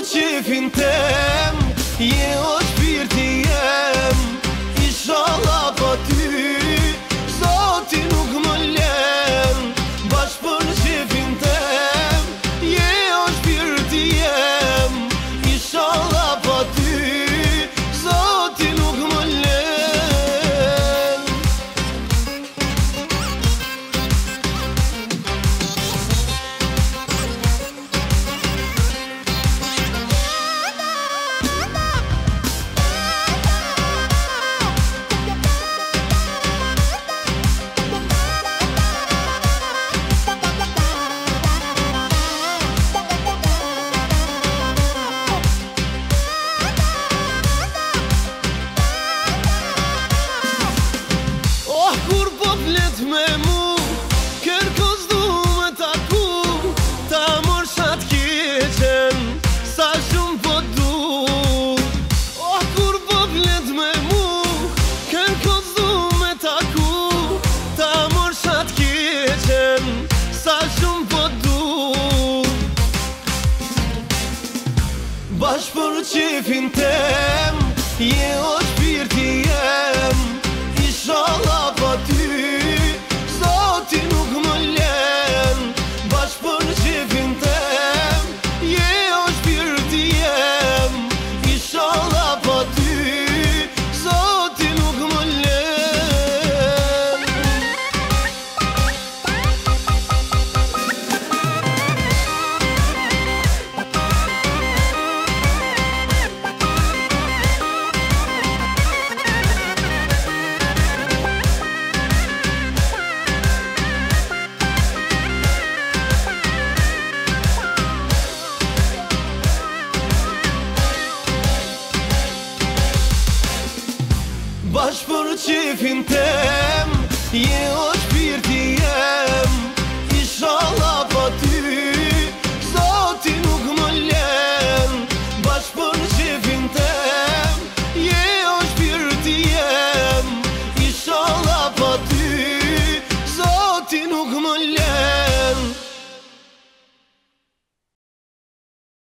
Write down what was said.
qefin tem, je o shpirti jem. Inshallah pa ty Zoti nuk më lem. Bashk për qefin tem, je o shpirti jem. Inshallah pa ty Zoti nuk më lem. Me mu, kërkos du me taku, ta mor shat keqen, sa shumë po du. Oh, kur po vlet me mu, kërkos du me taku, ta mor shat keqen, sa shumë po du. Bashk për qefin tem, je o shpirti jem. Inshallah pa ty Zoti nuk më lem. Bashk për qefin tem, je o shpirti jem. Inshallah pa ty Zoti nuk më lem. Bashk për qefin tem, je o